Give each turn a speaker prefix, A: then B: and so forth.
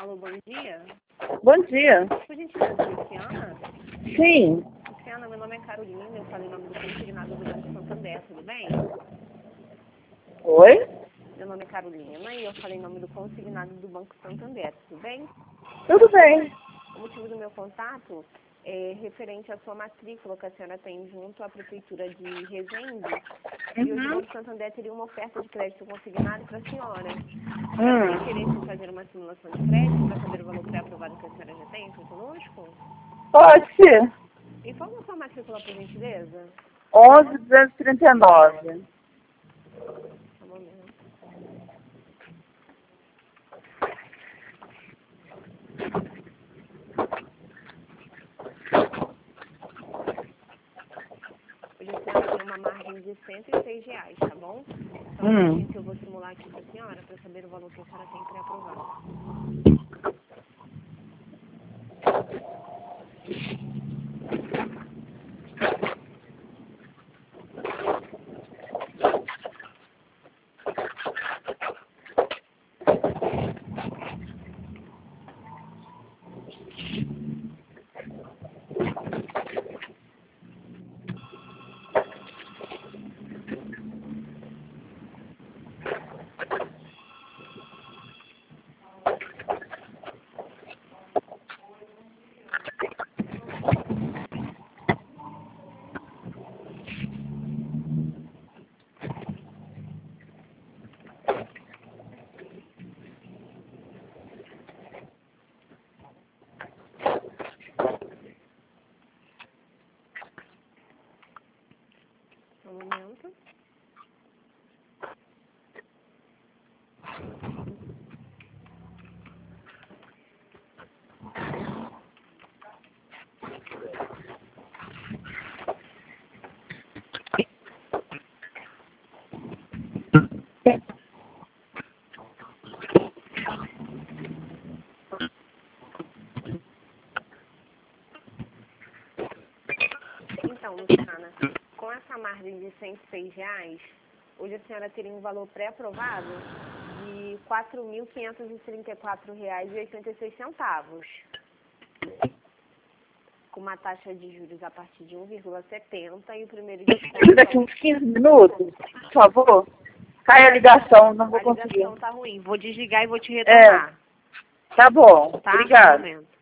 A: Alô, bom dia.
B: Bom dia.
A: Por gentileza, Luciana?
B: Sim.
A: Luciana, meu nome é Carolina, eu falo em nome do consignado do Banco Santander, tudo bem?
B: Oi?
A: Meu nome é Carolina e eu falo em nome do consignado do Banco Santander, tudo bem?
B: Tudo bem.
A: O motivo do meu contato é referente à sua matrícula que a senhora tem junto à Prefeitura de Resende. E hoje o Banco Santander teria uma oferta de crédito consignado para a senhora. Você tem interesse em fazer uma simulação de crédito para saber o valor pré-aprovado que a senhora já tem aqui conosco?
B: Pode ser.
A: Informa a sua matrícula, por gentileza.
B: 11.239.
A: Um momento. Hoje a senhora tem uma margem de R$ 106, tá bom? Então, eu vou simular aqui para a senhora para saber o valor que a senhora tem pré-aprovado. Um momento. Então, Luciana, com essa margem de R$ 106, hoje a senhora teria um valor pré-aprovado de R$ 4.534,86, com uma taxa de juros a partir de 1,70 e o primeiro desconto...
B: Daqui uns 15 minutos, por favor. Cai a ligação, não vou conseguir.
A: A ligação tá ruim, vou desligar e vou te retornar.
B: Tá bom,
A: Tá?
B: obrigada.
A: Um momento.